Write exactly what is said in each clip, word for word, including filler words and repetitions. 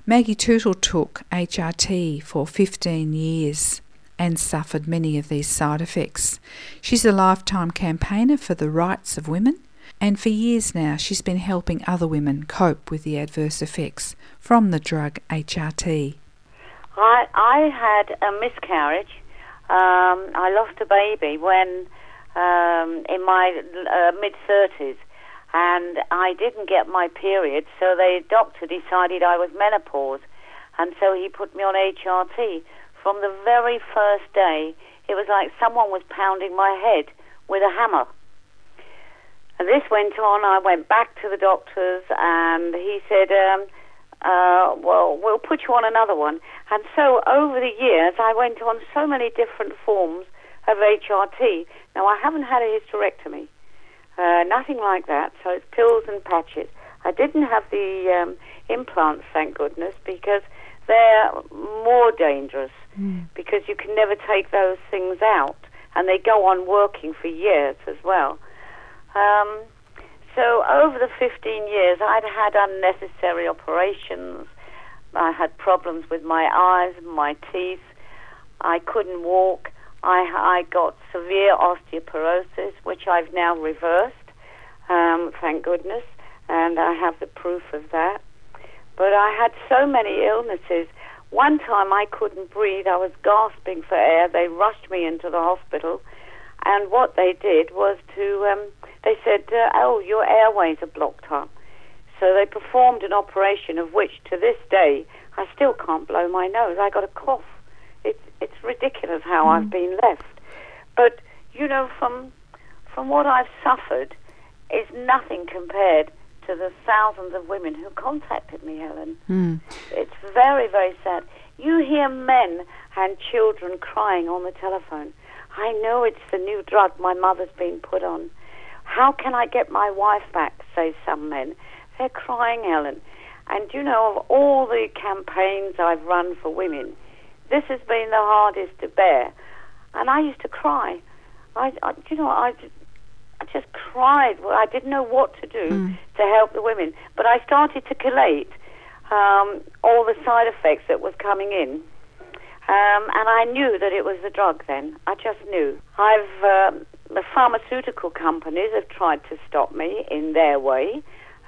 Maggie Tootle took H R T for fifteen years and suffered many of these side effects. She's a lifetime campaigner for the rights of women, and for years now she's been helping other women cope with the adverse effects from the drug H R T. I, I had a miscarriage. Um, I lost a baby when um, in my uh, mid-thirties, and I didn't get my period, so the doctor decided I was menopause, and so he put me on H R T. From the very first day, it was like someone was pounding my head with a hammer. And this went on. I went back to the doctors, and he said, um, uh, well, we'll put you on another one. And so over the years, I went on so many different forms of H R T. Now, I haven't had a hysterectomy, uh, nothing like that, so it's pills and patches. I didn't have the um, implants, thank goodness, because they're more dangerous, mm. because you can never take those things out, and they go on working for years as well. Um, so over the fifteen years, I'd had unnecessary operations. I had problems with my eyes, my teeth. I couldn't walk. I, I got severe osteoporosis, which I've now reversed, um, thank goodness, and I have the proof of that. But I had so many illnesses. One time I couldn't breathe. I was gasping for air. They rushed me into the hospital, and what they did was to, um, they said, uh, oh, your airways are blocked up. So they performed an operation of which, to this day, I still can't blow my nose. I got a cough. It's it's ridiculous how mm. I've been left. But, you know, from from what I've suffered, is nothing compared to the thousands of women who contacted me, Helen. Mm. It's very, very sad. You hear men and children crying on the telephone. I know it's the new drug my mother's been put on. How can I get my wife back, say some men. They're crying, Helen. And, you know, of all the campaigns I've run for women, this has been the hardest to bear. And I used to cry. I, I you know, I, I just cried. Well, I didn't know what to do mm. to help the women. But I started to collate um, all the side effects that was coming in. Um, and I knew that it was the drug then. I just knew. I've uh, the pharmaceutical companies have tried to stop me in their way.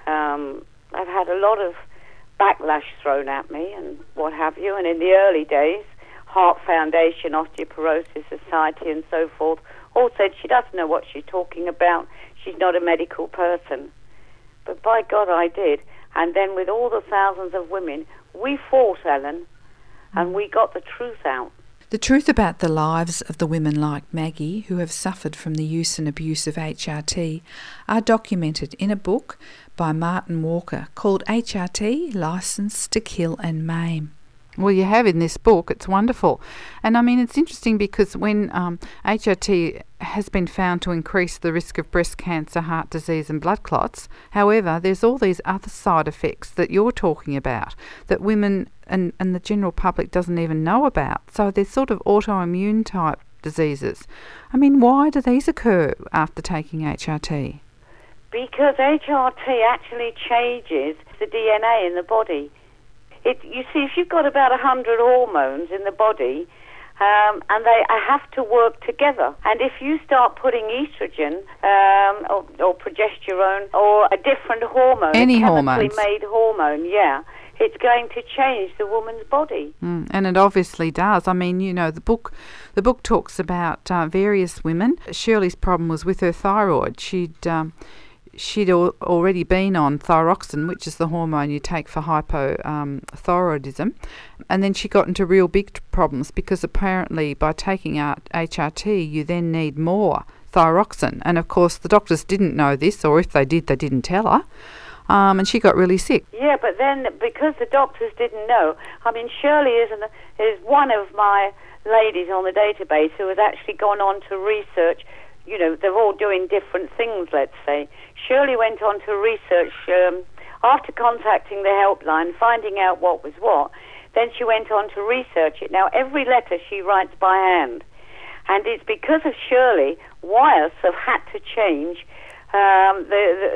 Um, I've had a lot of backlash thrown at me and what have you. And in the early days, Heart Foundation, Osteoporosis Society and so forth all said she doesn't know what she's talking about. She's not a medical person. But by God, I did. And then with all the thousands of women, we fought, Ellen, and we got the truth out. The truth about the lives of the women like Maggie who have suffered from the use and abuse of H R T are documented in a book by Martin Walker called H R T, Licence to Kill and Maim. Well, you have in this book. It's wonderful. And I mean, it's interesting because when um, H R T has been found to increase the risk of breast cancer, heart disease and blood clots, however, there's all these other side effects that you're talking about that women and, and the general public doesn't even know about. So they're sort of autoimmune type diseases. I mean, why do these occur after taking H R T? Because H R T actually changes the D N A in the body. It, you see, if you've got about one hundred hormones in the body, um, and they have to work together, and if you start putting estrogen um, or, or progesterone or a different hormone, any a chemically hormones. made hormone, yeah, it's going to change the woman's body. Mm, and it obviously does. I mean, you know, the book the book talks about uh, various women. Shirley's problem was with her thyroid. She'd... Um, She'd al- already been on thyroxine, which is the hormone you take for hypothyroidism, um, and then she got into real big t- problems because apparently by taking out H R T you then need more thyroxine. And of course the doctors didn't know this, or if they did, they didn't tell her, um, and she got really sick. Yeah, but then because the doctors didn't know, I mean, Shirley is, an, is one of my ladies on the database who has actually gone on to research. You know, they're all doing different things, let's say. Shirley went on to research, um, after contacting the helpline, finding out what was what, then she went on to research it. Now, every letter she writes by hand. And it's because of Shirley, Wyeth have had to change um, the,